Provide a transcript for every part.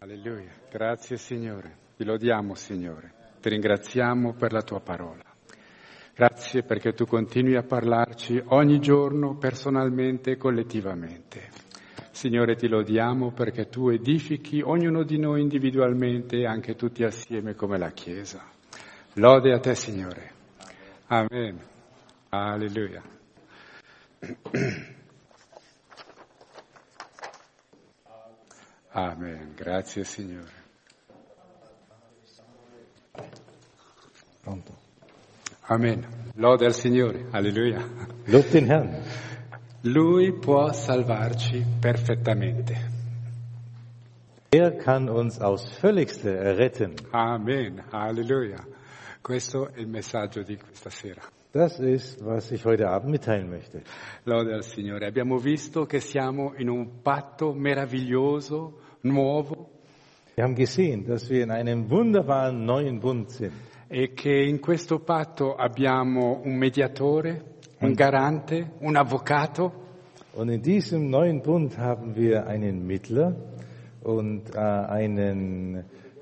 Alleluia. Grazie Signore. Ti lodiamo Signore. Ti ringraziamo per la tua parola. Grazie perché tu continui a parlarci ogni giorno personalmente e collettivamente. Signore, ti lodiamo perché tu edifichi ognuno di noi individualmente e anche tutti assieme come la Chiesa. Lode a te Signore. Amen. Alleluia. Amen. Grazie Signore. Pronto. Amen. Lode al Signore. Alleluia. Lob den Herrn. Lui può salvarci perfettamente. Er kann uns aufs Völligste erretten. Amen. Alleluia. Questo è il messaggio di questa sera. Das ist, was ich heute Abend mitteilen möchte. Lode al Signore. Abbiamo visto che siamo in un patto meraviglioso, nuovo, Wir haben gesehen, dass wir in einem wunderbaren neuen Bund sind. e che in questo patto abbiamo un mediatore, un garante, un avvocato, Und in diesem neuen Bund haben wir einen Mittler und einen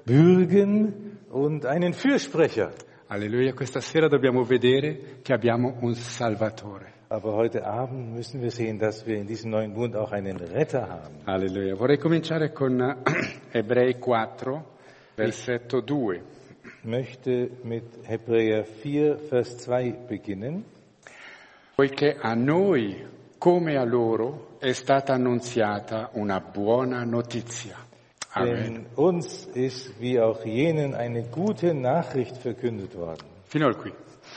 Bürgen und einen Fürsprecher. Alleluia, questa sera dobbiamo vedere che abbiamo un Salvatore. Aber heute Abend müssen wir sehen, dass wir in diesem neuen Bund auch einen Retter haben. Alleluia. Vorrei cominciare con Ebrei 4, versetto 2. Ich möchte mit Hebräer 4, Vers 2 beginnen. Poiché a noi, come a loro, è stata annunziata una buona notizia. Amen. Denn uns ist wie auch jenen eine gute Nachricht verkündet worden. Fino a qui.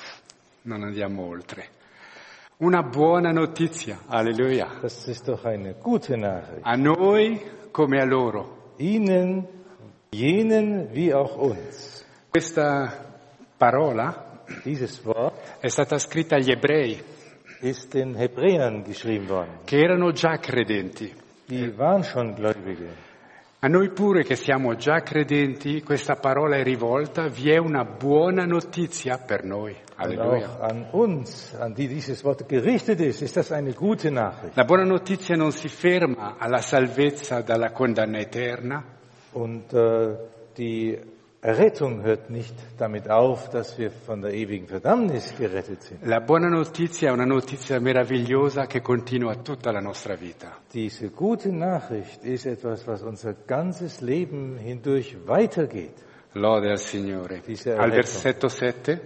Non andiamo oltre. Una buona notizia. Alleluia. Das ist doch eine gute Nachricht. A noi come a loro. Ihnen, jenen wie auch uns. Questa parola Dieses Wort è stata scritta agli ebrei, ist den Hebräern geschrieben worden. che erano già credenti. Die waren schon Gläubige. A noi pure che siamo già credenti, questa parola è rivolta, vi è una buona notizia per noi. Und Alleluia. auch an uns, an die dieses Wort gerichtet ist das eine gute Nachricht. La buona notizia non si ferma alla salvezza dalla condanna eterna, Und die Errettung hört nicht damit auf, dass wir von der ewigen Verdammnis gerettet sind. la buona notizia è una notizia meravigliosa che continua tutta la nostra vita. Diese gute Nachricht ist etwas, was unser ganzes Leben hindurch weitergeht. Lode al Signore. Diese Al Errettung. versetto 7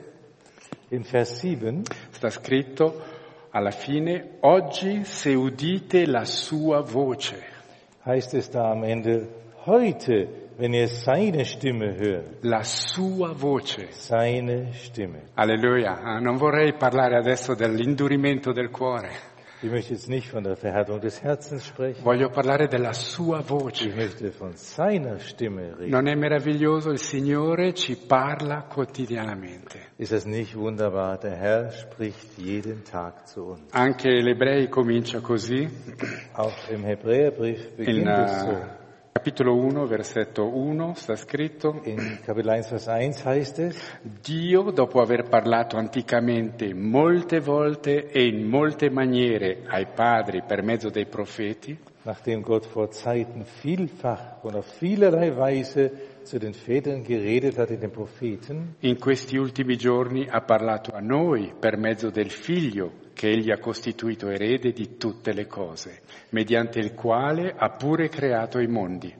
In Vers 7 sta scritto alla fine, oggi se udite la sua voce. heißt es da am Ende, heute, wenn ihr seine Stimme hört, La sua voce. seine Stimme. Alleluia. Non vorrei parlare adesso dell'indurimento del cuore. Ich möchte jetzt nicht von der Verhärtung des Herzens sprechen, Voglio parlare della sua ich voce. möchte von seiner Stimme reden. Non è meraviglioso? Il Signore ci parla quotidianamente. Ist das nicht wunderbar? Der Herr spricht jeden Tag zu uns. Anche l'Ebrei comincia così, Auch im Hebräerbrief in beginnt es so. capitolo 1, versetto 1, sta scritto, In Kapitel 1, Vers 1 heißt es, Dio, dopo aver parlato anticamente molte volte e in molte maniere ai padri per mezzo dei profeti, nachdem Gott vor Zeiten vielfach und auf vielerlei Weise zu den Vätern geredet hat in den Propheten, in questi ultimi giorni ha parlato a noi per mezzo del Figlio che Egli ha costituito erede di tutte le cose, mediante il quale ha pure creato i mondi.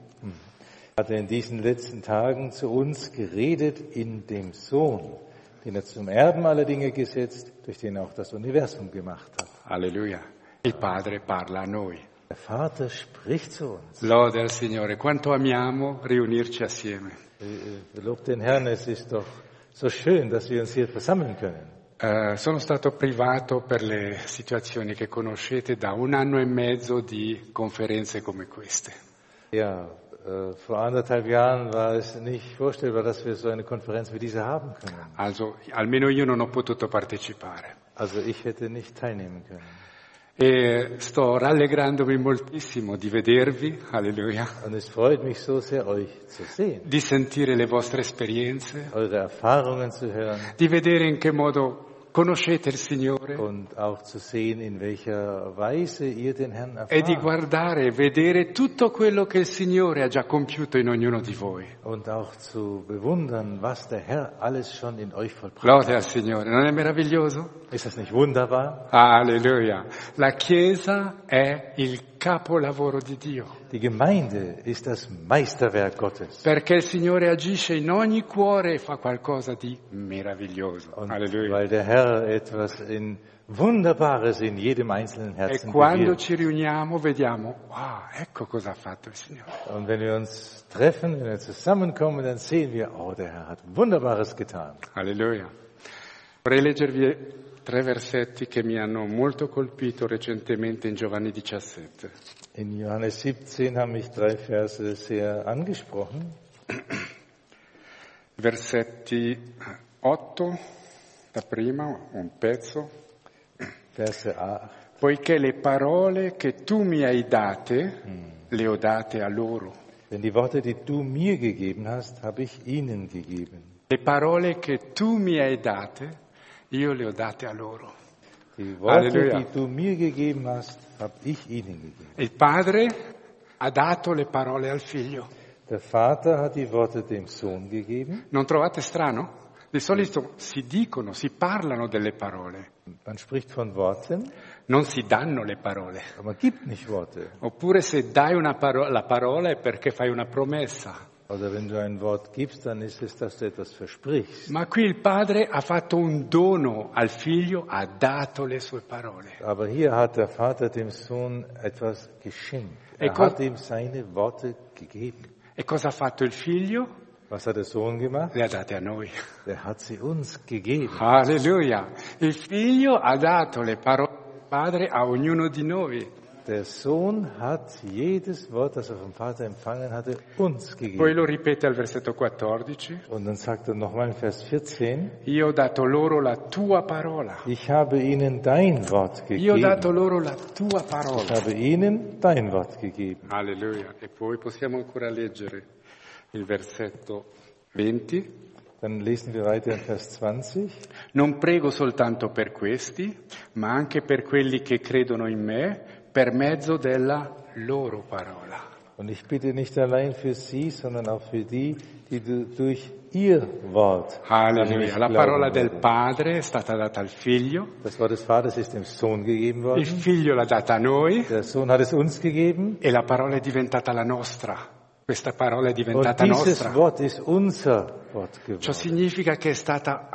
hat er in diesen letzten Tagen zu uns geredet in dem Sohn, den er zum Erben aller Dinge gesetzt, durch den er auch das Universum gemacht hat. Alleluia. Il Padre parla a noi. Der Vater spricht zu uns. Lode al Signore, quanto amiamo riunirci assieme. Lob den Herrn, es ist doch so schön, dass wir uns hier versammeln können. Sono stato privato per le situazioni che conoscete da 1 anno e mezzo di conferenze come queste. Ja, vor 1,5 Jahren war es nicht vorstellbar, dass wir so eine Konferenz wie diese haben können. Also, almeno io non ho potuto partecipare. Also ich hätte nicht teilnehmen können. E sto rallegrandomi moltissimo di vedervi, alleluia, Und es freut mich so sehr, euch zu sehen, di sentire le vostre esperienze, eure Erfahrungen zu hören, di vedere in che modo conoscete il Signore und auch zu sehen, in welcher Weise ihr den Herrn e di erfahrt guardare e vedere tutto quello che il Signore ha già compiuto in ognuno di voi. und auch zu bewundern, was der Herr alles schon in euch vollbracht Lode al hat. Signore, non è meraviglioso? Ist das nicht wunderbar? Alleluia. La Chiesa è il capolavoro di Dio, Die Gemeinde ist das Meisterwerk Gottes. perché il Signore agisce in ogni cuore e fa qualcosa di meraviglioso. Und Alleluia. weil der Herr etwas Wunderbares in jedem einzelnen E Herzen quando bewirkt. ci riuniamo vediamo, wow, ecco cosa ha fatto il Signore. Und wenn wir uns treffen, wenn wir zusammenkommen, dann sehen wir, oh, der Herr hat Wunderbares getan. Alleluia. Vorrei leggervi 3 versetti che mi hanno molto colpito recentemente in Giovanni 17. In Johannes 17 haben mich 3 Verse sehr angesprochen. Versetti 8, da prima, un pezzo. Verse 8. Poiché le parole che tu mi hai date, le ho date a loro. Denn die Worte, die du mir gegeben hast, habe ich ihnen gegeben. Le parole che tu mi hai date, io le ho date a loro. Die Worte, Halleluja. die du mir gegeben hast, habe ich ihnen gegeben. Il padre ha dato le parole al figlio. Der Vater hat die Worte dem Sohn gegeben. Non trovate strano? Di solito si dicono, si parlano delle parole, Man spricht von Worten, non si danno le parole. aber man gibt nicht Worte. Oppure se dai la parola è perché fai una promessa. Oder wenn du ein Wort gibst, dann ist es, dass du etwas versprichst. Ma qui il padre ha fatto un dono al figlio, ha dato le sue parole. Aber hier hat der Vater dem Sohn etwas geschenkt. Er Ecco. hat ihm seine Worte gegeben. E cosa ha fatto il figlio? Was hat der Sohn gemacht? Le ha date a noi. Er hat sie uns gegeben. Alleluia! Il figlio ha dato le parole del padre a ognuno di noi. Der Sohn hat jedes Wort, das er vom Vater empfangen hatte, uns Poi gegeben. lo ripete al versetto 14. Und dann sagt er nochmal in Vers 14, Io ho dato loro la tua parola. ich habe ihnen dein Wort Io ho dato gegeben. loro la tua Ich parola. habe ihnen dein Wort gegeben. Alleluia. E poi possiamo ancora leggere il versetto 20. Dann lesen wir weiter in Vers 20. Non prego soltanto per questi, ma anche per quelli che credono in me per mezzo della loro parola. Und ich bitte nicht allein für sie, sondern auch für die, die durch ihr Wort an mich Alleluia. La glauben parola del werden. Padre è stata data al Figlio, Das Wort des Vaters ist dem Sohn gegeben il worden. Figlio l'ha data a noi Der Sohn hat es uns gegeben. e la parola è diventata la nostra. Questa parola è Und diventata dieses nostra. Wort ist unser Wort Ciò geworden. significa che è stata,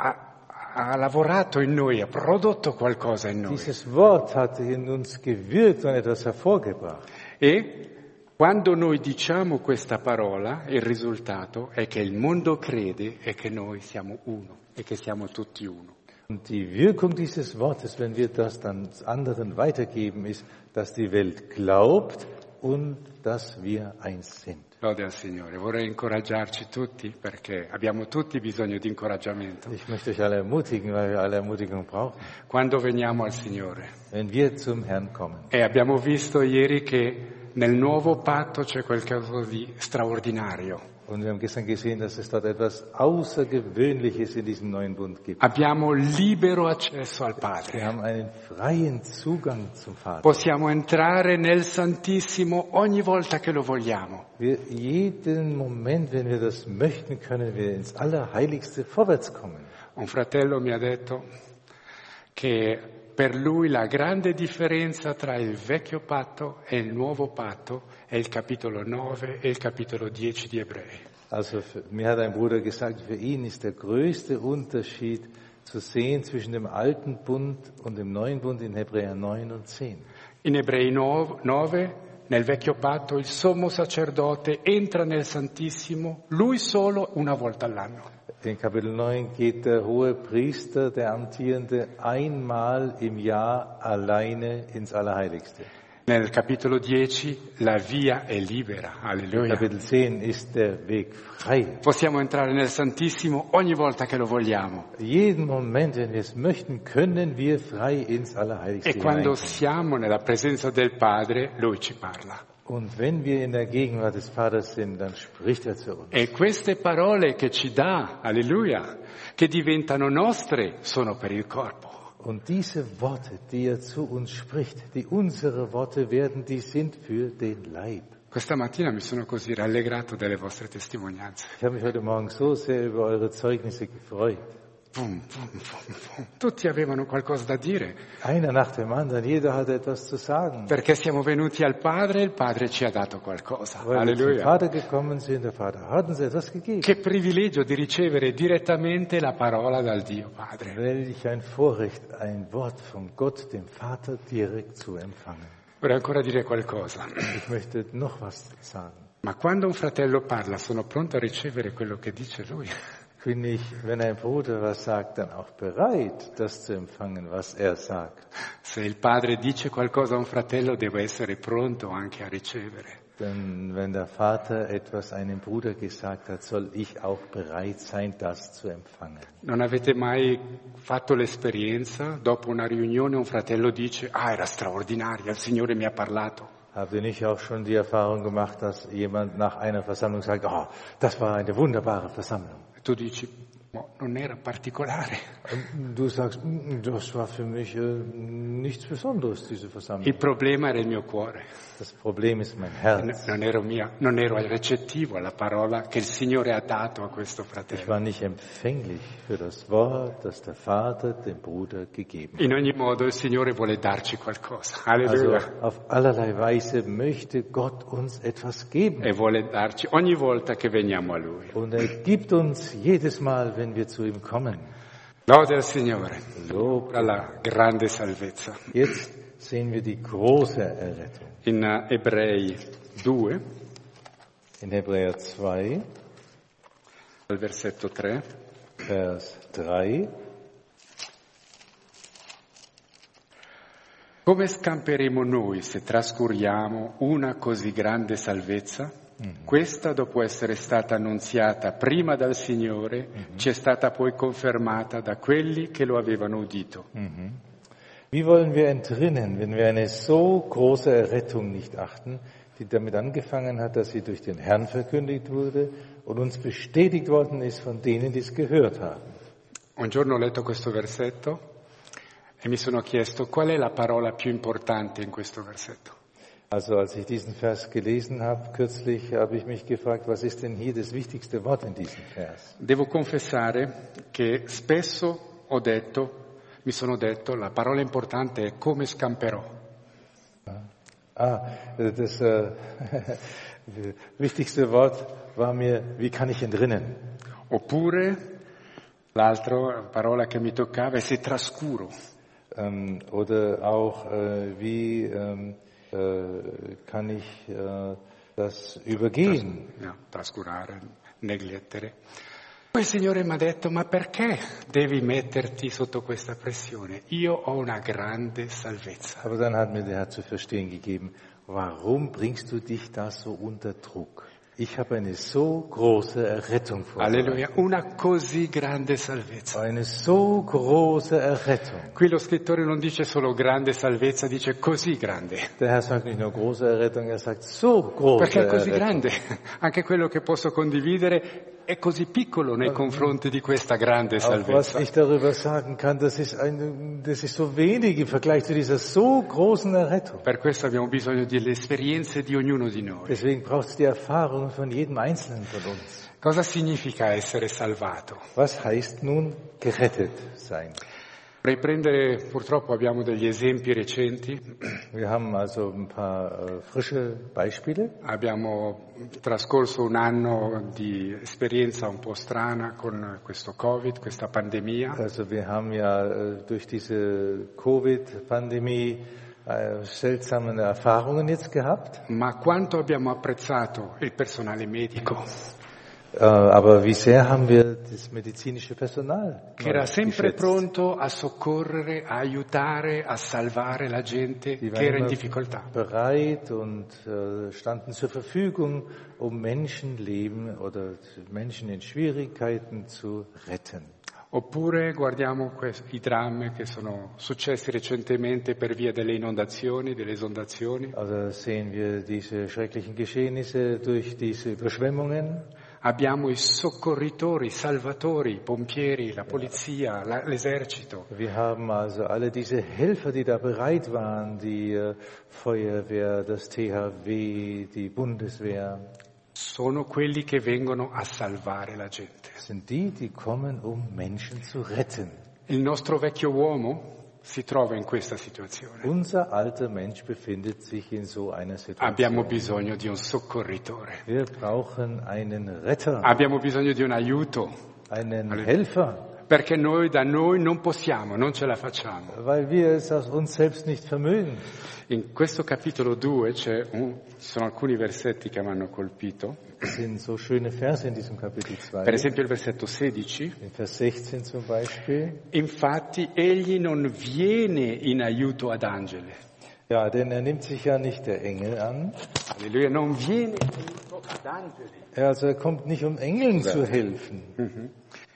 ha lavorato in noi, ha prodotto qualcosa in noi. Dieses Wort hat in uns gewirkt und etwas hervorgebracht. E quando noi diciamo questa parola, il risultato è che il mondo crede e che noi siamo uno e che siamo tutti uno. Und die Wirkung dieses Wortes, wenn wir das dann anderen weitergeben, ist, dass die Welt glaubt und dass wir eins sind. Lode al Signore. Vorrei incoraggiarci tutti perché abbiamo tutti bisogno di incoraggiamento. Ich möchte euch alle ermutigen, weil wir alle Ermutigung brauchen. Quando veniamo al Signore. Wenn wir zum Herrn kommen. E abbiamo visto ieri che nel nuovo patto c'è qualcosa di straordinario. Und wir haben gestern gesehen, dass es dort etwas Außergewöhnliches in diesem neuen Bund gibt. Abbiamo libero accesso al Wir Padre. haben einen freien Zugang zum Vater. Possiamo entrare nel Santissimo ogni volta che lo vogliamo. Jeden Moment, wenn wir das möchten, können wir ins Allerheiligste vorwärts kommen. Un fratello mi ha detto che per lui la grande differenza tra il vecchio patto e il nuovo patto è il capitolo 9 e il capitolo 10 di Ebrei. Also mir hat ein Bruder gesagt, für ihn ist der größte Unterschied zu sehen zwischen dem alten Bund und dem neuen Bund in Hebräer 9 und 10. In Ebrei 9, nel vecchio patto, il sommo sacerdote entra nel Santissimo, lui solo una volta all'anno. In Kapitel 9 geht der hohe Priester, der Amtierende, einmal im Jahr alleine ins Allerheiligste. Nel capitolo 10 la via è libera, In alleluia. Kapitel 10 ist der Weg frei. Possiamo entrare nel Santissimo ogni volta che lo vogliamo. Jeden Moment, wenn wir es möchten, können wir frei ins Allerheiligste E quando hineinkommen. siamo nella presenza del Padre, Lui ci parla. Und wenn wir in der Gegenwart des Vaters sind, dann spricht er zu uns. E queste parole che ci dà, alleluia, che diventano nostre, sono per il corpo. Und diese Worte, die er zu uns spricht, die unsere Worte werden, die sind für den Leib. Questa mattina mi sono così rallegrato delle vostre testimonianze. Ich habe mich heute Morgen so sehr über eure Zeugnisse gefreut. Pum, pum, pum, pum. Tutti avevano qualcosa da dire, Einer nach dem anderen, jeder hatte etwas zu sagen. perché siamo venuti al Padre e il Padre ci ha dato qualcosa. Weil wir zum Alleluia. Vater gekommen sind, der Vater hat uns etwas gegeben. Che privilegio di ricevere direttamente la parola dal Dio Padre. Welch ein Vorrecht, ein Wort von Gott, dem Vater, direkt zu empfangen. Vorrei ancora dire qualcosa. Ich möchte noch was sagen. Ma quando un fratello parla, sono pronto a ricevere quello che dice lui. Bin ich, wenn ein Bruder was sagt, dann auch bereit, das zu empfangen, was er sagt. Se il padre dice qualcosa a un fratello, devo essere pronto anche a ricevere. Denn wenn der Vater etwas einem Bruder gesagt hat, soll ich auch bereit sein, das zu empfangen. Non avete mai fatto l'esperienza, dopo una riunione un fratello dice, era straordinaria, il Signore mi ha parlato. Habt ihr nicht auch schon die Erfahrung gemacht, dass jemand nach einer Versammlung sagt, das war eine wunderbare Versammlung? Tu dici, non era particolare. Und du sagst, das war für mich nichts Besonderes, diese Versammlung. Il problema era il mio cuore. Das Problem ist mein Herz. Non ero recettivo alla parola che il Signore ha dato a questo Ich fratello. war nicht empfänglich für das Wort, das der Vater dem Bruder gegeben hat. In ogni modo il Signore vuole darci qualcosa. Also Alleluia. auf allerlei Weise möchte Gott uns etwas geben. E vuole darci ogni volta che veniamo a Lui. Und er gibt uns jedes Mal, wenn wir zu ihm kommen. Lode al Signore Lob. per la grande salvezza. Jetzt sehen wir die große Errettung. In Ebrei 2, In Hebräer 2, al versetto 3, Vers 3. come scamperemo noi se trascuriamo una così grande salvezza? Questa, dopo essere stata annunziata prima dal Signore, ci è stata poi confermata da quelli che lo avevano udito. Wie wollen wir entrinnen, wenn wir eine so große Errettung nicht achten, die damit angefangen hat, dass sie durch den Herrn verkündigt wurde und uns bestätigt worden ist von denen, die es gehört haben? Un giorno ho letto questo versetto e mi sono chiesto qual è la parola più importante in questo versetto. Also als ich diesen Vers gelesen habe, kürzlich habe ich mich gefragt, was ist denn hier das wichtigste Wort in diesem Vers? Devo confessare che spesso mi sono detto, la parola importante è come scamperò. Das wichtigste Wort war mir, wie kann ich entrinnen? Oppure l'altra parola che mi toccava è se trascuro. Oder auch, wie kann ich das übergehen? Trascurare, neglettere. Poi il Signore mi ha detto, ma perché devi metterti sotto questa pressione? Io ho una grande salvezza. Aber dann hat mir der Herr zu verstehen gegeben, warum bringst du dich da so unter Druck? Ich habe eine so große Errettung vor dir. Alleluia, una così grande salvezza. Eine so große Errettung. Qui lo scrittore non dice solo grande salvezza, dice così grande. Der Herr sagt nicht nur große Errettung, er sagt so große Perché è così Errettung. grande. Anche quello che posso condividere è così piccolo nei confronti di questa grande Auch was salvezza. ich darüber sagen kann, das ist so wenig im Vergleich zu dieser so großen Errettung. Per questo abbiamo bisogno delle esperienze di ognuno di noi. Deswegen braucht es die Erfahrung von jedem Einzelnen von uns. Cosa significa essere salvato? Was heißt nun gerettet sein? Vorrei prendere, purtroppo abbiamo degli esempi recenti, Wir haben also ein paar frische Beispiele. abbiamo trascorso un anno di esperienza un po' strana con questo Covid, questa pandemia, Also wir haben ja durch diese Covid-Pandemie seltsame Erfahrungen jetzt gehabt. ma quanto abbiamo apprezzato il personale medico, Aber wie sehr haben wir das medizinische Personal che era sempre geschätzt? pronto a soccorrere, a aiutare, a salvare la gente Die che era in immer difficoltà. bereit und standen zur Verfügung, um Menschenleben oder Menschen in Schwierigkeiten zu retten. Oppure guardiamo i drammi che sono successi recentemente per via delle inondazioni, delle esondazioni. Also sehen wir diese schrecklichen Geschehnisse durch diese Überschwemmungen. Abbiamo i soccorritori, i salvatori, i pompieri, la polizia, l'esercito. Wir haben also alle diese Helfer, die da bereit waren, die Feuerwehr, das THW, die Bundeswehr. Sono quelli che vengono a salvare la gente. Sind die kommen, Menschen zu retten. Il nostro vecchio uomo si trova in questa situazione. Unser alter Mensch befindet sich in so einer Situation. Abbiamo bisogno di un soccorritore. Wir brauchen einen Retter. Abbiamo bisogno di un aiuto. Einen Helfer. Perché da noi non possiamo, non ce la facciamo. Weil wir es aus uns selbst nicht vermögen. In questo capitolo 2 ci sono alcuni versetti che mi hanno colpito. Es sind so schöne Verse in diesem Kapitel 2. Per esempio il versetto 16. In Vers 16 zum Beispiel. Infatti egli non viene in aiuto ad angeli. Ja, denn nimmt sich ja nicht der Engel an. Alleluia, non viene in aiuto ad angeli. Also kommt nicht, Engeln zu helfen. Mhm.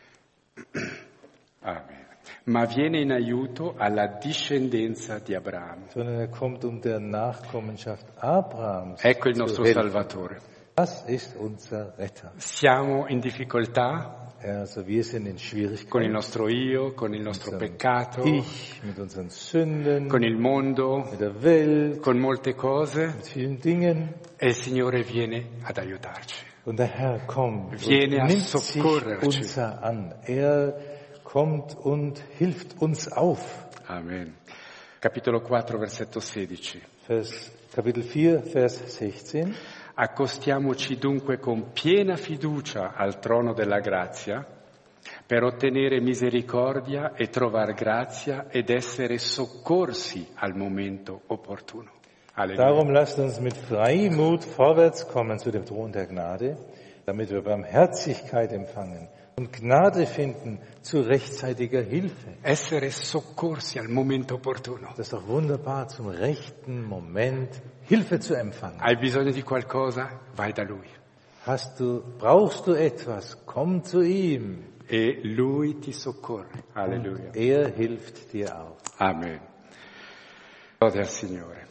Amen. Ma viene in aiuto alla discendenza di Abramo. Sondern kommt der Nachkommenschaft Abrahams. Ecco il nostro Salvatore. Das ist unser Retter. Siamo in difficoltà. Also wir sind in Schwierigkeiten. Con il nostro io, con il nostro peccato. Ich, mit unseren Sünden. Con il mondo. Mit der Welt. Con molte cose. Mit vielen Dingen. E il Signore viene ad aiutarci. Und der Herr kommt Viene und a nimmt sich soccorrerci. uns an. Kommt und hilft uns auf. Amen. Capitolo 4, versetto 16. Kapitel 4, Vers 16. Accostiamoci dunque con piena fiducia al trono della grazia per ottenere misericordia e trovar grazia ed essere soccorsi al momento opportuno. Alleluia. Darum lasst uns mit Freimut vorwärts kommen zu dem Thron der Gnade, damit wir Barmherzigkeit empfangen und Gnade finden zu rechtzeitiger Hilfe. Essere soccorsi al momento opportuno. Das ist doch wunderbar, zum rechten Moment Hilfe zu empfangen. Hai bisogno di qualcosa? Vai da Lui. Brauchst du etwas? Komm zu ihm. E Lui ti soccorre. Alleluia. Hilft dir auch. Amen. Lode al Signore.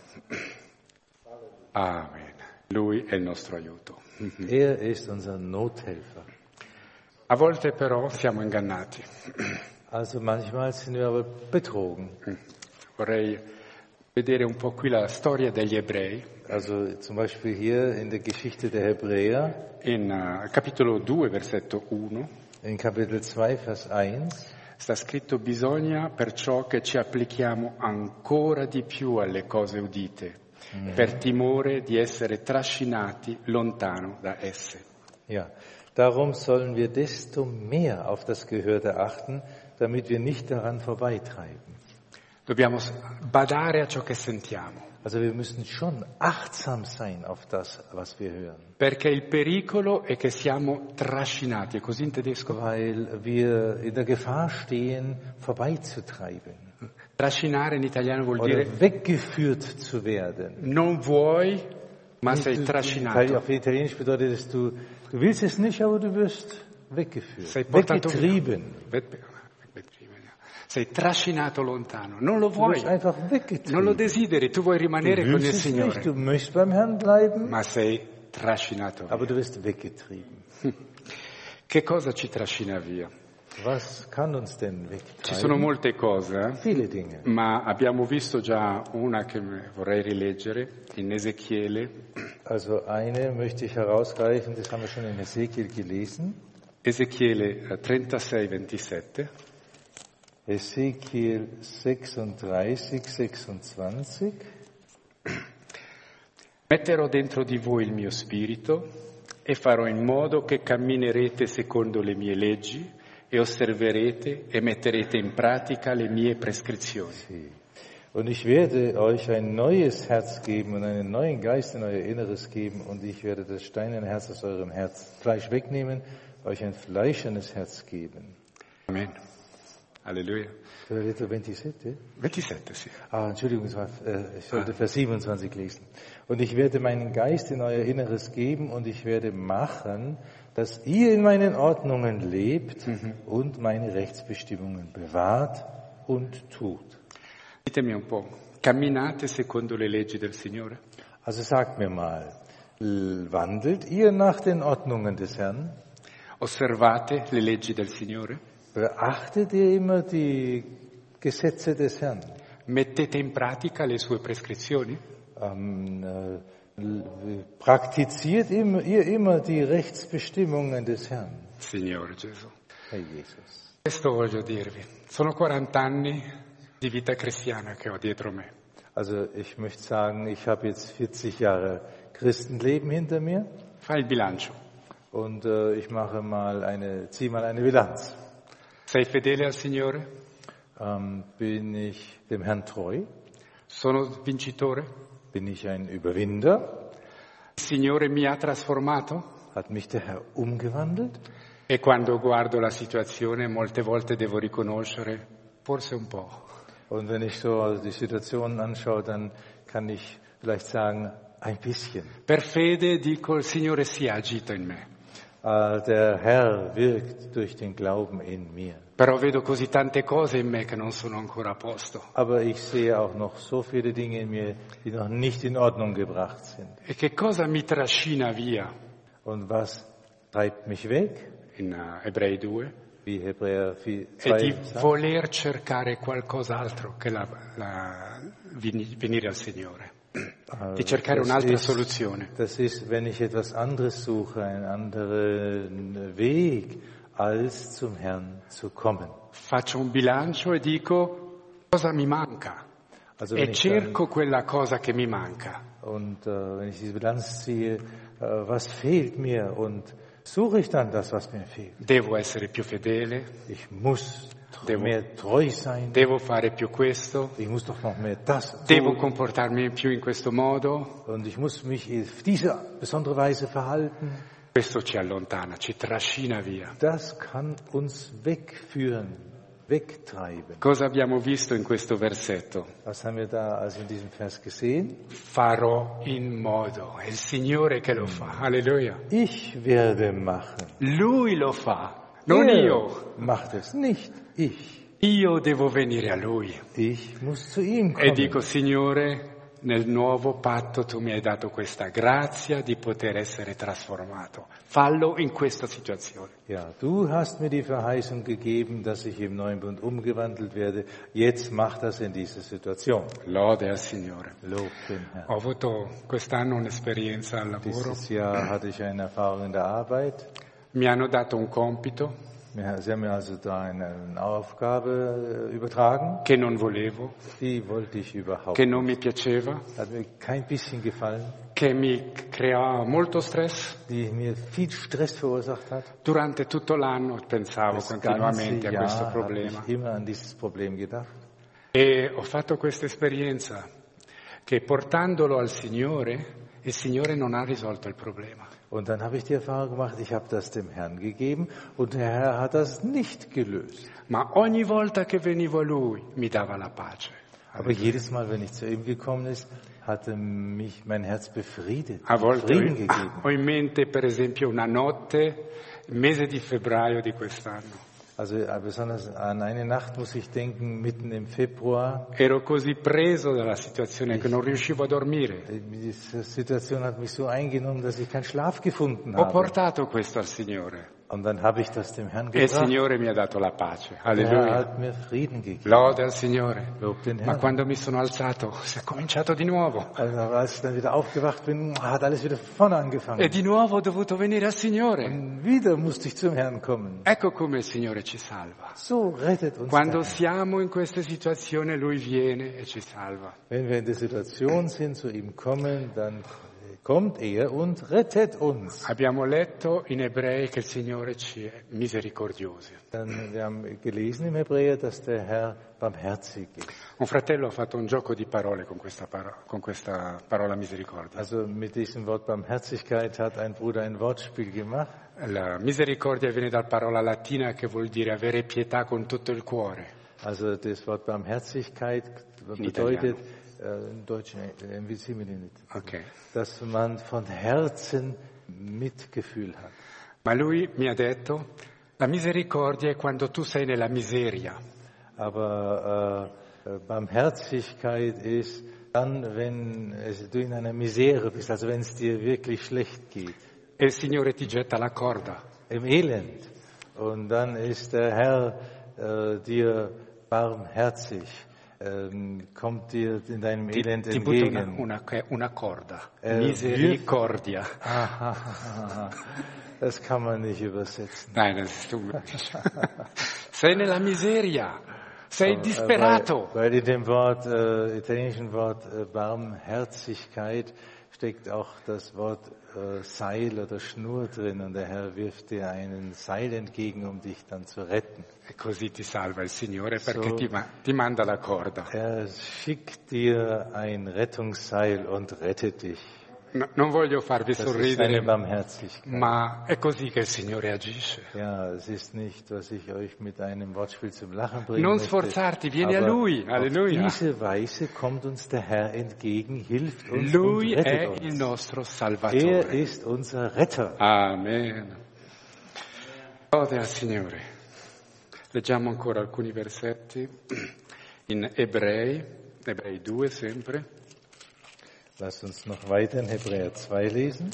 Amen. Lui è il nostro aiuto. Ist unser Nothelfer. A volte però siamo ingannati. Also manchmal sind wir aber betrogen. Vorrei vedere un po' qui la storia degli ebrei. Also zum Beispiel hier in der Geschichte der Hebräer. In capitolo 2, versetto 1. In Kapitel 2, Vers 1. Sta scritto: bisogna perciò che ci applichiamo ancora di più alle cose udite, per timore di essere trascinati lontano da esse. Ja. Darum sollen wir desto mehr auf das Gehörte achten, damit wir nicht daran vorbeitreiben. Dobbiamo badare a ciò che sentiamo. Also wir müssen schon achtsam sein auf das, was wir hören. Perché il pericolo è che siamo trascinati, è così in tedesco? Weil wir in der Gefahr stehen, vorbeizutreiben. Trascinare in italiano vuol Oder dire weggeführt zu werden. non vuoi, ma sei trascinato. Auf Italienisch bedeutet es, du willst es nicht, aber du wirst weggeführt, Sei portato weggetrieben. Sei trascinato lontano, non lo Du vuoi, wirst einfach weggetrieben. non lo desideri, tu vuoi rimanere Du con il willst es Signore, nicht, du möchtest beim Herrn bleiben, ma sei trascinato aber via. du wirst weggetrieben. Che cosa ci trascina via? Was kann uns denn Ci sono wegtreiben? molte cose, Viele Dinge. ma abbiamo visto già una che vorrei rileggere in Ezechiele. Also eine möchte ich herausgreifen, das haben wir schon in Ezekiel gelesen. Ezechiele 36, 27. Ezekiel 36, 26. Metterò dentro di voi il mio spirito e farò in modo che camminerete secondo le mie leggi e osserverete e metterete in pratica le mie prescrizioni. Sì. Und ich werde euch ein neues Herz geben und einen neuen Geist in euer Inneres geben und ich werde das steinerne Herz aus eurem Fleisch wegnehmen, euch ein fleischernes Herz geben. Amen. Alleluia. Soll ich 27? 27, sì. Entschuldigung, ich sollte Vers 27 lesen. Und ich werde meinen Geist in euer Inneres geben und ich werde machen, dass ihr in meinen Ordnungen lebt und meine Rechtsbestimmungen bewahrt und tut. Ditemi un po', camminate secondo le leggi del Signore? Also sagt mir mal, wandelt ihr nach den Ordnungen des Herrn? Osservate le leggi del Signore? Beachtet ihr immer die Gesetze des Herrn? Mettete in pratica le sue prescrizioni? Praktiziert ihr immer die Rechtsbestimmungen des Herrn? Signore Gesù. Herr Jesus. Questo voglio dirvi. Sono 40 anni di vita cristiana che ho dietro me. Also ich möchte sagen, ich habe jetzt 40 Jahre Christenleben hinter mir Fai il bilancio. und ich ziehe mal eine Bilanz. Sei fedele al Signore? Bin ich dem Herrn treu? Sono vincitore? Bin ich ein Überwinder? Il Signore mi ha trasformato? Hat mich der Herr umgewandelt? E quando guardo la situazione molte volte devo riconoscere, forse un po'. Und wenn ich so die Situation anschaue, dann kann ich vielleicht sagen, ein bisschen. Per fede dico il Signore si è agito in me. Der Herr wirkt durch den Glauben in mir. Però vedo così tante cose in me che non sono ancora a posto. Aber ich sehe auch noch so viele Dinge in mir, die noch nicht in Ordnung gebracht sind. E che cosa mi trascina via? Und was treibt mich weg? In Ebrei 2. Wie Hebräer 2 E di sagt. voler cercare qualcos'altro che venire al Signore. Di cercare un'altra soluzione. Das ist, wenn ich etwas anderes suche, einen anderen Weg, als zum Herrn zu kommen. Faccio un bilancio e dico cosa mi manca. Also E cerco quella cosa che mi manca. Und wenn ich diese Bilanz ziehe, was fehlt mir? Und suche ich dann das, was mir fehlt. Devo essere più fedele, Ich muss mehr treu sein. devo fare più questo, Ich muss doch noch mehr das devo tun. comportarmi più in questo modo. Und ich muss mich auf diese besondere Weise verhalten. Questo ci allontana, ci trascina via. Das kann uns wegführen, wegtreiben. Cosa abbiamo visto in questo versetto? Was haben wir da also in diesem Vers gesehen? Farò in modo, è il Signore che lo fa, alleluia. Ich werde machen. Lui lo fa, non io. Macht es nicht ich. Io devo venire a Lui. Ich muss zu ihm E kommen. dico, Signore, nel nuovo patto tu mi hai dato questa grazia di poter essere trasformato. Fallo in questa situazione. Ja, du hast mir die Verheißung gegeben, dass ich im neuen Bund umgewandelt werde. Jetzt mach das in dieser Situation. Lode al Signore. Lob den Herrn. Ho avuto quest'anno un'esperienza al lavoro. Dieses Jahr hatte ich eine Erfahrung in der Arbeit. Mi hanno dato un compito Ja, Sie haben mir also da eine Aufgabe übertragen, che non volevo, die wollte ich überhaupt che nicht. non mi piaceva, Hat mir kein bisschen gefallen, che mi creava molto stress. die mir viel Stress verursacht hat. Durante tutto l'anno pensavo Das continuamente ganze a questo Jahr habe problema. ich immer an dieses Problem gedacht. E ho fatto questa esperienza che portandolo al Signore, il Signore non ha risolto il problema. Und dann habe ich die Erfahrung gemacht, ich habe das dem Herrn gegeben und der Herr hat das nicht gelöst. Ma ogni volta che venivo a Lui mi dava la pace. Aber jedes Mal, wenn ich zu ihm gekommen ist, hatte mich mein Herz befriedet, A volte Frieden gegeben. ho in mente per esempio una notte, il mese di febbraio di quest'anno. Also besonders an eine Nacht muss ich denken, mitten im Februar. Ero così preso dalla situazione che non riuscivo a dormire. Diese Situation hat mich so eingenommen, dass ich keinen Schlaf gefunden Ho habe. portato questo al Signore Und dann habe ich das dem Herrn e il gebracht. Signore mi ha dato la pace. Der Herr Alleluia. hat mir Frieden gegeben. Lode al Signore. Lob den Ma Herrn. quando mi sono alzato si è cominciato di nuovo. Also als ich dann wieder aufgewacht bin, hat alles wieder vorne E angefangen. di nuovo ho dovuto venire al Signore. Und wieder musste ich zum Herrn kommen. Ecco come il Signore ci salva. So rettet uns Quando der Herr. siamo in queste situazioni Lui viene e ci salva. Wenn wir in der Situation sind, zu ihm kommen, dann kommt er und rettet uns. Abbiamo letto in Ebrei che il Signore ci è misericordioso. Wir haben gelesen im Hebräer, dass der Herr barmherzig ist. Un fratello ha fatto un gioco di parole con questa parola misericordia. Also mit diesem Wort Barmherzigkeit hat ein Bruder ein Wortspiel gemacht. La misericordia viene dalla parola latina che vuol dire avere pietà con tutto il cuore. Also das Wort Barmherzigkeit bedeutet im Deutschen Okay. dass man von Herzen Mitgefühl hat. Ma lui mi ha detto, la misericordia è quando tu sei nella miseria. Aber Barmherzigkeit ist dann, wenn du in einer Misere bist, also wenn es dir wirklich schlecht geht. E il Signore ti getta la corda. Im Elend. Und dann ist der Herr dir barmherzig, kommt dir in deinem Elend Ti butto entgegen. una corda. Misericordia. Das kann man nicht übersetzen. Nein, das ist unmöglich. Sei nella miseria. Sei disperato. Weil in dem Wort, italienischen Wort Barmherzigkeit steckt auch das Wort Seil oder Schnur drin und der Herr wirft dir einen Seil entgegen, um dich dann zu retten. E così ti salva il Signore perché ti manda la corda. Er schickt dir ein Rettungsseil und rettet dich. No, non voglio farvi Das ist sorridere, seine Barmherzigkeit. ma è così che il Signore agisce. Ja, es ist nicht, was ich euch mit einem Wortspiel zum Lachen bringen Non möchte. sforzarti, vieni a Aber Lui. Alleluia. auf diese Weise kommt uns der Herr entgegen, hilft uns Lui und è rettet il uns. nostro Er Salvatore. ist unser Retter. Amen. Lode al Signore. Leggiamo ancora alcuni versetti in Ebrei 2 sempre. Lasst uns noch weiter in Hebräer 2 lesen,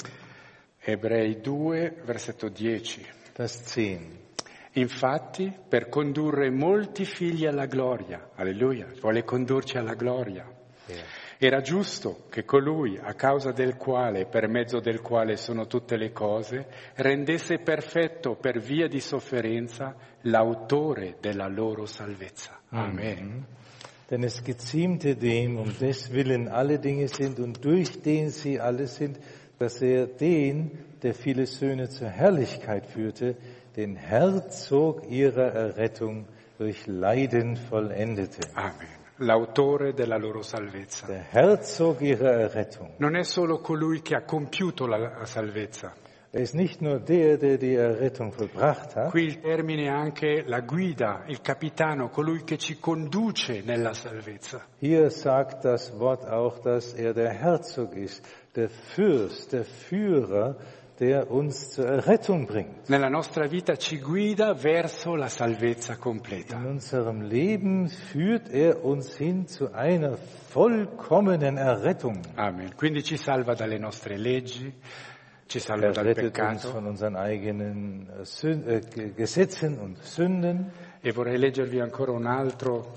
Ebrei 2, versetto 10. Vers 10. Infatti, per condurre molti figli alla gloria, alleluia, vuole condurci alla gloria. Era giusto che colui, a causa del quale, per mezzo del quale sono tutte le cose, rendesse perfetto per via di sofferenza l'autore della loro salvezza. Amen. Denn es geziemte dem, um des Willen alle Dinge sind und durch den sie alle sind, dass er den, der viele Söhne zur Herrlichkeit führte, den Herzog ihrer Errettung durch Leiden vollendete. Amen. L'autore della loro salvezza. Der Herzog ihrer Errettung. Non è solo colui che ha compiuto la salvezza. Er ist nicht nur der, der die Errettung vollbracht hat. Qui il termine è anche la guida, il capitano, colui che ci conduce nella salvezza. Hier sagt das Wort auch, dass er der Herzog ist, der Fürst, der Führer, der uns zur Errettung bringt. Nella nostra vita ci guida verso la salvezza completa. In unserem Leben führt er uns hin zu einer vollkommenen Errettung. Amen. Quindi ci salva dalle nostre leggi, ci salva Er dal rettet uns peccato. von unseren eigenen Gesetzen und Sünden. E vorrei leggervi ancora un altro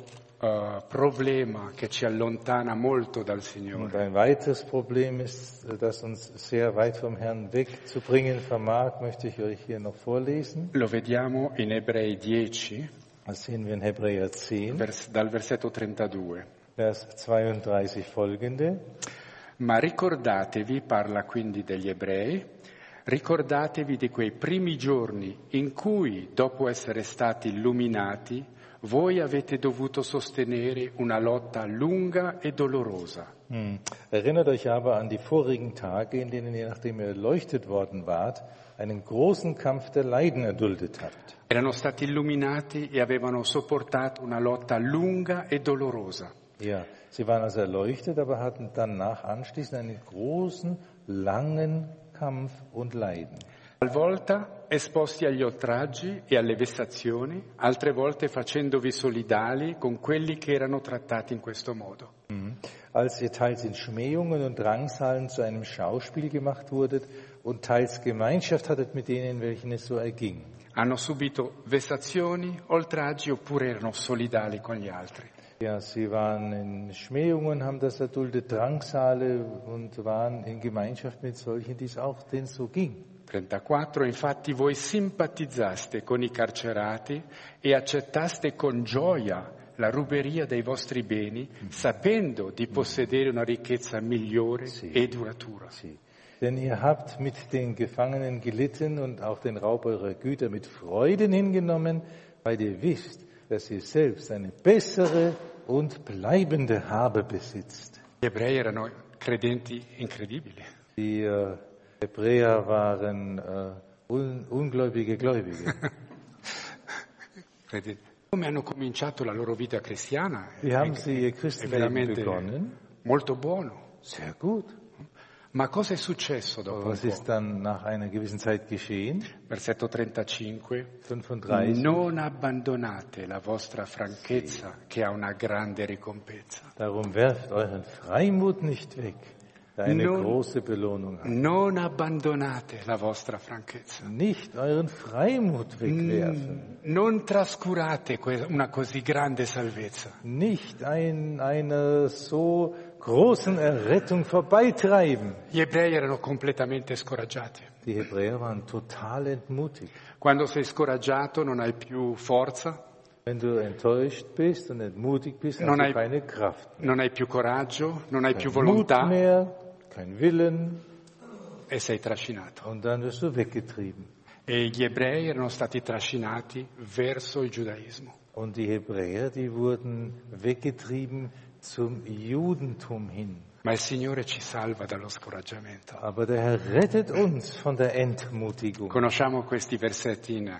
problema che ci allontana molto dal Und Signore. ein weiteres Problem ist, das uns sehr weit vom Herrn wegzubringen vermag, möchte ich euch hier noch vorlesen. Lo vediamo in Ebrei 10, Das sehen wir in Hebräer 10, dal versetto 32. Vers 32 folgende. Ma ricordatevi, parla quindi degli ebrei, ricordatevi di quei primi giorni in cui, dopo essere stati illuminati, voi avete dovuto sostenere una lotta lunga e dolorosa. Erinnert euch aber an die vorigen Tage, in denen ihr, nachdem ihr erleuchtet worden wart, einen großen Kampf der Leiden erduldet habt. Erano stati illuminati e avevano sopportato una lotta lunga e dolorosa. Ja, sie waren also erleuchtet, aber hatten danach anschließend einen großen, langen Kampf und Leiden. Talvolta esposti agli oltraggi e alle vessazioni, altre volte facendovi solidali con quelli che erano trattati in questo modo. Als ihr teils in Schmähungen und Drangsalen zu einem Schauspiel gemacht wurdet und teils Gemeinschaft hattet mit denen, welchen es so erging. Hanno subito vessazioni, oltraggi oppure erano solidali con gli altri. Ja, sie waren in Schmähungen, haben das erduldet, Drangsale und waren in Gemeinschaft mit solchen, die es auch denen so ging. 34. Infatti voi simpatizzaste con i carcerati e accettaste con gioia la ruberia dei vostri beni, sapendo di possedere una ricchezza migliore e duratura. Sì. Denn ihr habt mit den Gefangenen gelitten und auch den Raub eurer Güter mit Freuden hingenommen, weil ihr wisst, dass ihr selbst eine bessere und bleibende Habe besitzt. Gli ebrei erano credenti incredibili. Die Hebräer waren ungläubige Gläubige. Come hanno cominciato la loro vita cristiana? Wie haben sie ihr È Christenleben veramente begonnen? molto buono. Sehr gut. Ma cosa è successo dopo Aber un was ist po'? dann nach einer gewissen Zeit geschehen? Versetto 35. 35. Non abbandonate la vostra franchezza che ha una grande ricompensa. Darum werft euren Freimut nicht weg, der eine große Belohnung hat. Non abbandonate la vostra franchezza. Nicht euren Freimut wegwerfen. Non trascurate una così grande salvezza. Nicht einer so großen Errettung vorbeitreiben. Gli ebrei erano completamente scoraggiati. Die Hebräer waren total entmutigt. Quando sei scoraggiato non hai più forza, Wenn du enttäuscht bist und entmutigt bist, hast Non du hai- keine Kraft mehr. non hai più coraggio, non hai più Kein Mut volontà mehr, kein Willen e sei trascinato. und dann wirst du weggetrieben. E gli ebrei erano stati trascinati verso il giudaismo. Und die Hebräer, die wurden weggetrieben zum Judentum hin. Ma il Signore ci salva dallo scoraggiamento. Aber der Herr rettet uns von der Entmutigung. Conosciamo questi versetti in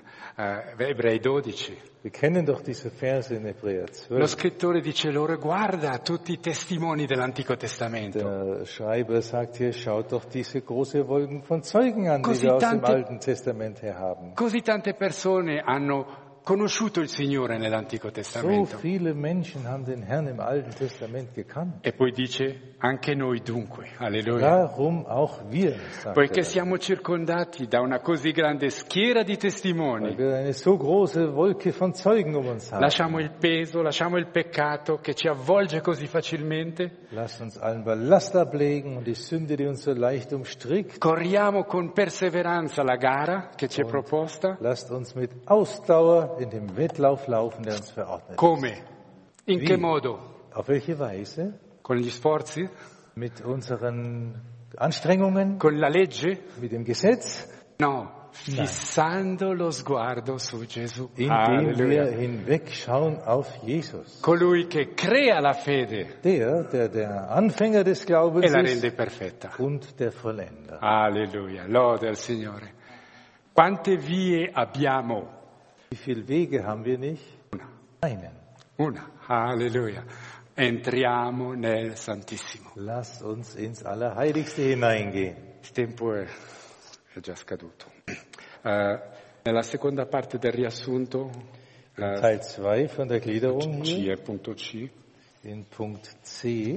Ebrei 12. Wir kennen doch diese Verse in Hebräer Lo 12. scrittore dice loro: guarda tutti i testimoni dell'Antico Testamento. Der Schreiber sagt hier, schaut doch diese große Wolken von Zeugen an, die Così wir aus dem tante- Alten Testament her haben. Così tante persone hanno conosciuto il Signore nell'Antico So Testamento. viele Menschen haben den Herrn im Alten Testament gekannt. E poi dice: anche noi dunque, alleluia. Darum auch wir, sagt Poiché er. siamo circondati da una così grande schiera di Weil testimoni, wir eine so große Wolke von Zeugen um uns haben. lasciamo il peso, lasciamo il peccato che ci avvolge così facilmente, Lasst uns allen Ballast ablegen und die Sünde, die uns so leicht umstrickt. corriamo con perseveranza la gara che ci è proposta. Lasst uns mit Ausdauer in dem Wettlauf laufen, der uns verordnet ist. Come? In Wie? che modo? Auf welche Weise? Con gli sforzi? Mit unseren Anstrengungen? Con la legge? Mit dem Gesetz? No, fissando lo sguardo su Gesù. Indem wir Alleluia. hinwegschauen auf Jesus. Colui che crea la fede Der Anfänger des Glaubens e la ist rende perfetta. und der Vollender. Alleluia, lode al Signore. Quante vie abbiamo? Wie viele Wege haben wir nicht? Einen. Una, alleluia. Entriamo nel Santissimo. Lasst uns ins Allerheiligste hineingehen. Il tempo è già scaduto. Nella seconda parte del riassunto, Teil 2 von der Gliederung C hier, è punto C, in Punkt C,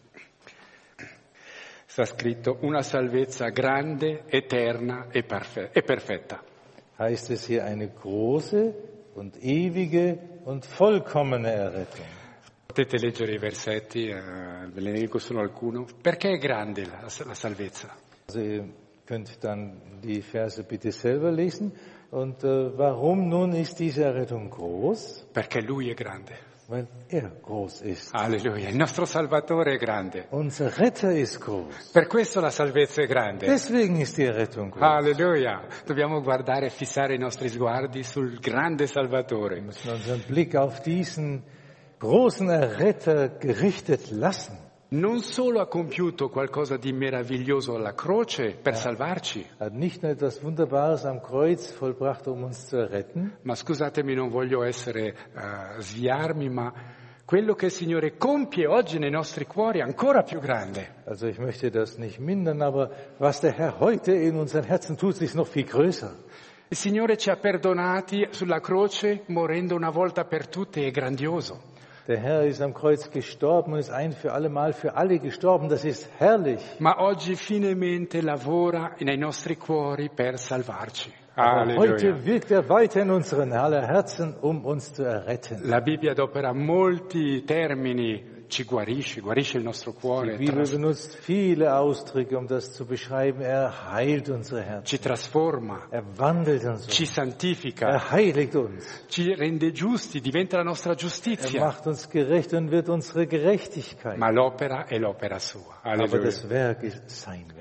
sta scritto una salvezza grande, eterna e perfetta. heißt es hier eine große und ewige und vollkommene Errettung. Potete leggere i versetti, ve ne leggo solo alcuno. Perché è grande la salvezza? Also ihr könnt dann die Verse bitte selber lesen. Und warum nun ist diese Errettung groß? Perché Lui è grande. Weil er groß ist. Alleluia, il nostro Salvatore è grande. Unser Retter ist groß. Per questo la salvezza è grande. Deswegen ist die Errettung groß. Alleluia, dobbiamo guardare e fissare i nostri sguardi sul grande Salvatore. Wir müssen unseren Blick auf diesen großen Erretter gerichtet lassen. Non solo ha compiuto qualcosa di meraviglioso alla croce per salvarci, Er hat nicht nur etwas Wunderbares am Kreuz vollbracht, um uns zu erretten, ma scusatemi, non voglio sviarmi, ma quello che il Signore compie oggi nei nostri cuori è ancora più grande. also ich möchte das nicht mindern, aber was der Herr heute in unseren Herzen tut, ist noch viel größer. Il Signore ci ha perdonati sulla croce morendo una volta per tutte, è grandioso. Der Herr ist am Kreuz gestorben und ist ein für alle Mal für alle gestorben. Das ist herrlich. Ma oggi finalmente lavora nei nostri cuori per salvarci. Aber heute Alleluia. wirkt er weiter in unseren aller Herzen, um uns zu erretten. La Bibbia adopera molti termini, ci guarisce il nostro cuore, Die Bibel benutzt viele Ausdrücke, um das zu beschreiben. Er heilt unsere Herzen. ci trasforma, Er wandelt uns. ci santifica, Er heiligt uns. ci rende giusti, diventa la nostra Er giustizia. macht uns gerecht und wird unsere Gerechtigkeit. Ma l'opera è l'opera sua. Aber Alleluia. das Werk ist sein Werk.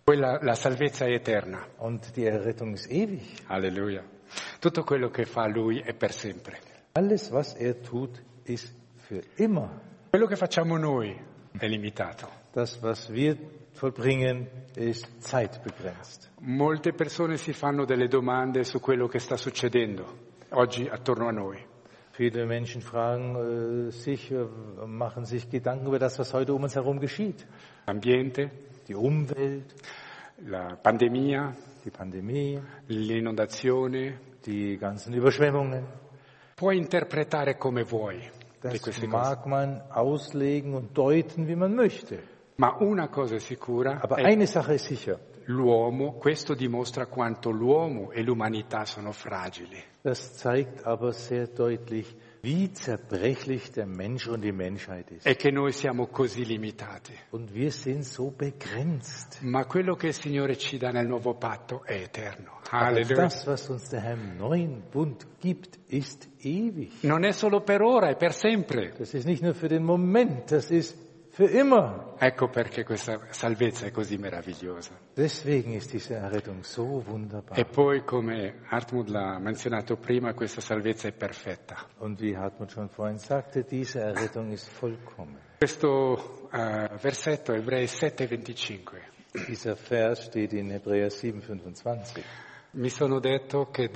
Poi la salvezza è eterna. Und die Errettung ist ewig. Alleluia. Tutto quello che fa Lui è per sempre. Alles, was tut, ist für immer. Quello che facciamo noi è limitato. Das, was wir vollbringen, ist zeitbegrenzt. Molte persone si fanno delle domande su quello che sta succedendo oggi attorno a noi. Viele Menschen fragen machen sich Gedanken über das, was heute um uns herum geschieht. L'ambiente, Die Umwelt, la pandemia, die Pandemie, l'inondazione. die ganzen Überschwemmungen. Puoi interpretare come vuoi di Das queste cose. mag man auslegen und deuten, wie man möchte. Ma una cosa è sicura, Aber è eine Sache ist sicher. l'uomo, questo dimostra quanto l'uomo e l'umanità sono fragili. Das zeigt aber sehr deutlich, wie zerbrechlich der Mensch und die Menschheit ist. E che noi siamo così limitati. Und wir sind so begrenzt. Ma quello che il Signore ci dà nel nuovo patto è eterno. Aber Alleluia. das, was uns der Herr im neuen Bund gibt, ist ewig. Non è solo per ora, è per sempre. Das ist nicht nur für den Moment, das ist für immer. Ecco perché questa salvezza è così meravigliosa. Deswegen ist diese Errettung so wunderbar. E poi, come Hartmut l'ha menzionato prima, questa salvezza è perfetta. Und wie Hartmut schon vorhin sagte, diese Errettung ist vollkommen. Questo versetto è Ebrei 7,25. Dieser Vers steht in Hebräer 7,25. Mi sono detto che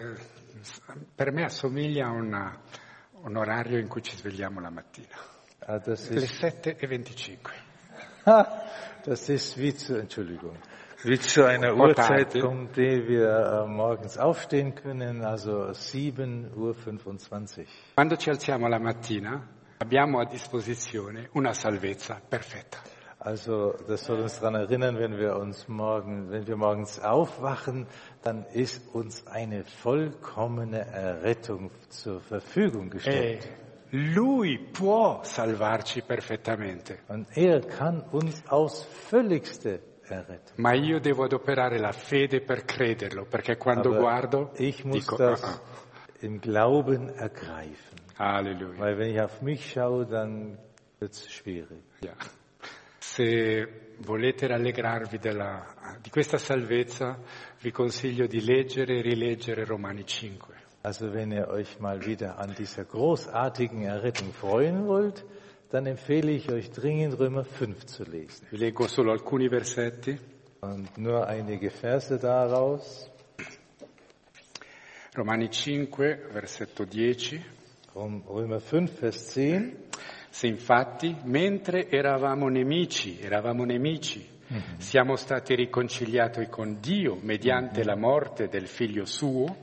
per me assomiglia a un orario in cui ci svegliamo la mattina. Das Le ist, 7:25. das ist wie zu einer Uhrzeit, um die wir morgens aufstehen können, also 7:25 Uhr. Quando ci alziamo la mattina abbiamo a disposizione una salvezza perfetta. Also das soll uns daran erinnern, wenn wir morgens aufwachen, dann ist uns eine vollkommene Errettung zur Verfügung gestellt. Lui può salvarci perfettamente. Und kann uns aufs Völligste erretten. Ma io devo adoperare la fede per crederlo, perché quando Aber guardo ich muss dico, das im Glauben ergreifen. Alleluia. Weil wenn ich auf mich schaue, dann wird es schwierig. Yeah. Se volete rallegrarvi di questa salvezza, vi consiglio di leggere e rileggere Romani 5. Also wenn ihr euch mal wieder an dieser großartigen Errettung freuen wollt, dann empfehle ich euch dringend Römer 5 zu lesen. Vi leggo solo alcuni versetti. Und nur einige Verse daraus. Romani 5, versetto 10. Römer 5, Vers 10. Se infatti, mentre eravamo nemici, siamo stati riconciliati con Dio mediante la morte del Figlio suo,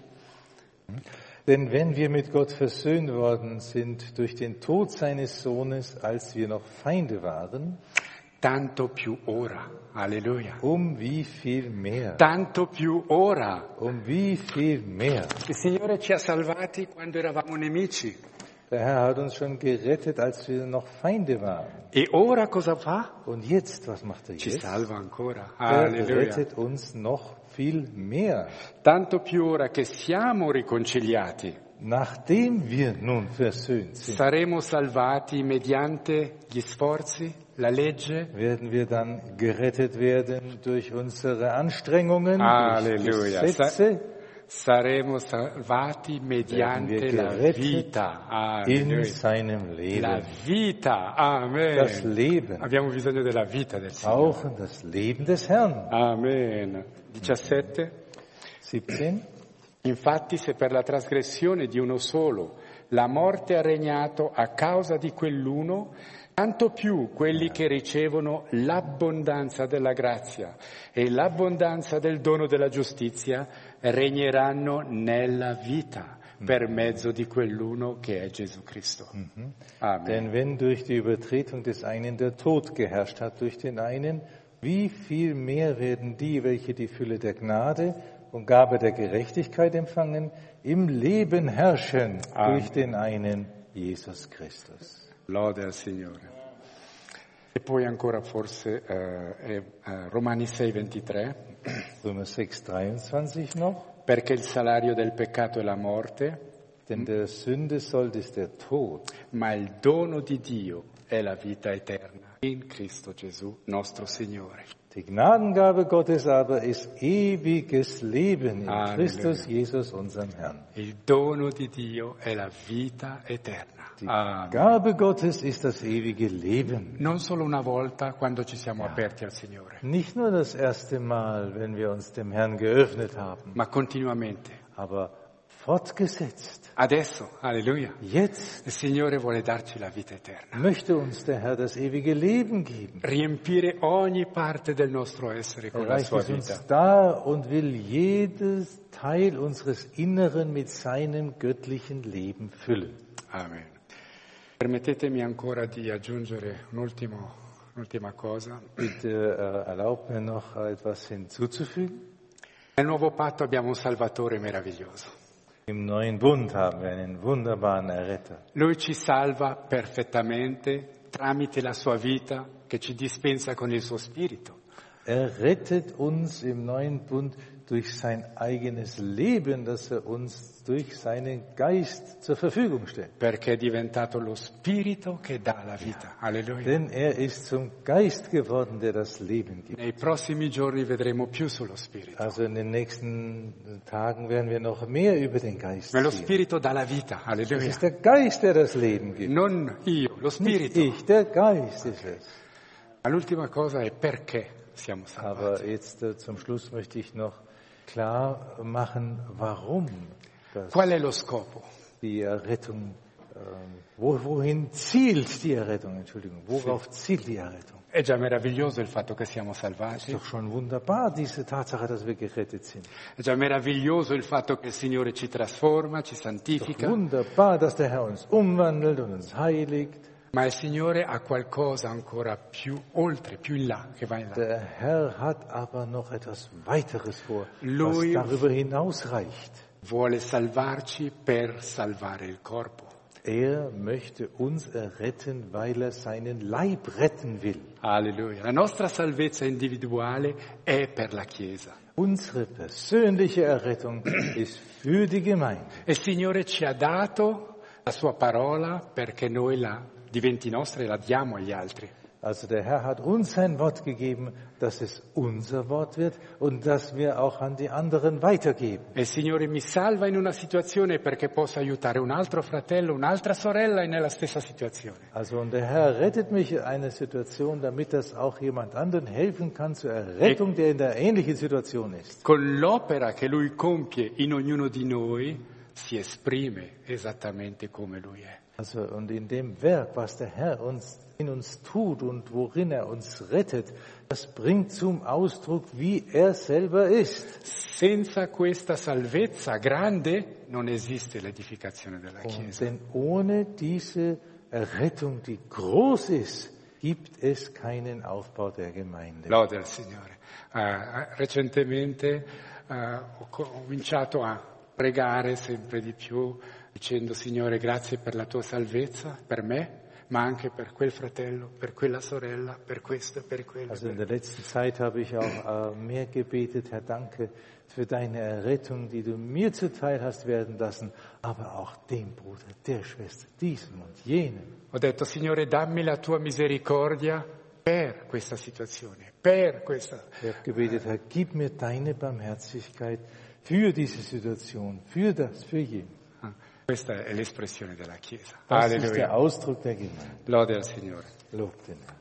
Denn wenn wir mit Gott versöhnt worden sind durch den Tod seines Sohnes, als wir noch Feinde waren, tanto più ora, alleluia, wie viel mehr, tanto più ora. wie viel mehr. Il Signore ci ha salvati quando eravamo nemici. Der Herr hat uns schon gerettet, als wir noch Feinde waren. E ora cosa fa? Und jetzt, was macht er Ci jetzt? salva ancora, Er alleluia. rettet uns noch viel mehr. Tanto più ora che siamo riconciliati, Nachdem wir nun versöhnt sind, saremo salvati mediante gli sforzi, la legge. werden wir dann gerettet werden durch unsere Anstrengungen, Alleluia. durch Gesetze. Saremo salvati mediante la vita. In Alleluia. seinem Leben. La vita. Amen. Das Leben. Abbiamo bisogno della vita del Signore. Auch das Leben des Herrn. Amen. 17. 17. Infatti, se per la trasgressione di uno solo la morte ha regnato a causa di quell'uno, tanto più quelli che ricevono l'abbondanza della grazia e l'abbondanza del dono della giustizia regneranno nella vita per mezzo di quell'uno che è Gesù Cristo. Amen. Denn wenn durch die Übertretung des einen der Tod geherrscht hat durch den einen, wie viel mehr werden die, welche die Fülle der Gnade und Gabe der Gerechtigkeit empfangen, im Leben herrschen durch den einen, Jesus Christus. Lode al Signore. E poi ancora forse Romani 6:23. Römer 6,23 noch. Perché il salario del peccato è la morte, Denn der Sünde Sold ist der Tod, ma il dono di Dio è la vita eterna in Cristo Gesù, nostro Signore. Die Gnadengabe Gottes aber ist ewiges Leben in Alleluia. Christus Jesus, unserem Herrn. Il dono di Dio è la vita eterna. Die Amen. Gabe Gottes ist das ewige Leben. Non solo una volta quando ci siamo aperti al Signore, Nicht nur das erste Mal, wenn wir uns dem Herrn geöffnet haben, ma continuamente. aber fortgesetzt. Adesso, alleluia, Jetzt il Signore vuole darci la vita eterna. möchte uns der Herr das ewige Leben geben. Riempire ogni parte del nostro essere con la reicht sua es uns vita. dar und will jedes Teil unseres Inneren mit seinem göttlichen Leben füllen. Amen. Permettetemi ancora di aggiungere un'ultima cosa. Bitte erlaubt mir noch etwas hinzuzufügen. Nel nuovo patto abbiamo un Salvatore meraviglioso. Im neuen Bund haben wir einen wunderbaren Erretter. Lui ci salva perfettamente tramite la sua vita che ci dispensa con il suo spirito. Rettet uns im neuen Bund durch sein eigenes Leben, das uns durch seinen Geist zur Verfügung stellt. Perché è diventato lo spirito che dà la vita. Alleluia. Denn ist zum Geist geworden, der das Leben gibt. Nei prossimi giorni vedremo più sullo spirito. Also in den nächsten Tagen werden wir noch mehr über den Geist Ma lo sehen. spirito dà la vita. Es Alleluia. ist der Geist, der das Leben gibt. Non io, lo Nicht spirito. ich, der Geist ist es. Ma l'ultima cosa è perché siamo salvati. Aber jetzt zum Schluss möchte ich noch klar machen, warum Qual è lo scopo? die Errettung, wohin zielt die Errettung, Entschuldigung, worauf zielt die Errettung? È già meraviglioso il fatto che siamo Ist salvati. doch schon wunderbar, diese Tatsache, dass wir gerettet sind. È già meraviglioso il fatto che il Signore ci trasforma, ci Ist doch santifica. wunderbar, dass der Herr uns umwandelt und uns heiligt. Ma il Signore ha qualcosa ancora più oltre, più in là, che va in là. Der Herr hat aber noch etwas weiteres vor, Lui- was darüber hinausreicht. Vuole salvarci per salvare il corpo. Möchte uns erretten, weil seinen Leib retten will. Alleluia. La nostra salvezza individuale è per la Chiesa. Unsere persönliche Errettung ist für die Gemeinde. E il Signore ci ha dato la sua parola perché noi la diventi nostra e la diamo agli altri. Also der Herr hat uns sein Wort gegeben, dass es unser Wort wird und dass wir auch an die anderen weitergeben. E il Signore mi salva in una situazione perché possa aiutare un altro fratello, un'altra sorella nella stessa situazione. Also und der Herr rettet mich in einer Situation, damit das auch jemand anderen helfen kann zur Errettung, der in der ähnlichen Situation ist. Con l'opera che Lui compie in ognuno di noi si esprime esattamente come Lui è. Also und in dem Werk, was der Herr in uns tut und worin er uns rettet, das bringt zum Ausdruck, wie er selber ist. Senza questa salvezza grande non esiste l'edificazione della Chiesa. Denn ohne diese Errettung, die groß ist, gibt es keinen Aufbau der Gemeinde. Lode al Signore. Recentemente ho cominciato a pregare sempre di più dicendo Signore grazie per la tua salvezza, per me, ma anche per quel fratello, per quella sorella, per questo e per quello. Also in der letzten Zeit habe ich auch mehr gebetet, Herr, danke für deine Errettung, die du mir zuteil hast werden lassen, aber auch dem Bruder, der Schwester, diesem und jenem. Ho detto Signore dammi la tua misericordia per questa situazione, per questa. Ich habe gebetet, Herr, gib mir deine Barmherzigkeit für diese Situation, für das, für jeden. Questa è l'espressione della Chiesa. Das ist Alleluia. der Ausdruck der Gemeinde. Lode al Signore. Lob den Herrn.